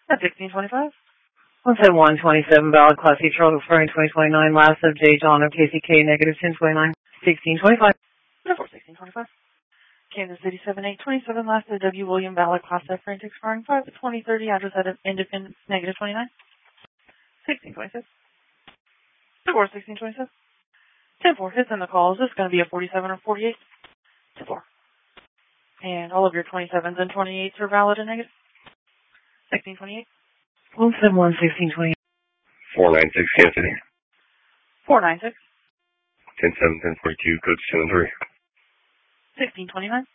At 1625. 17127, valid Class C Charles referring 2029, last of J. John of KCK, negative 1029. 1625. 1625. Kansas City 7827, last of W. William, valid Class F range expiring 5 of 2030, address at Independence, negative 29. 1626. 1626. 10-4 hits in the calls. This is going to be a 47 or 48. 10-4. And all of your 27s and 28s are valid and negative. 1628. 171, 1628. 496, Kansas City. 496. 10-7, 10-42, code 2 and 3. 1629.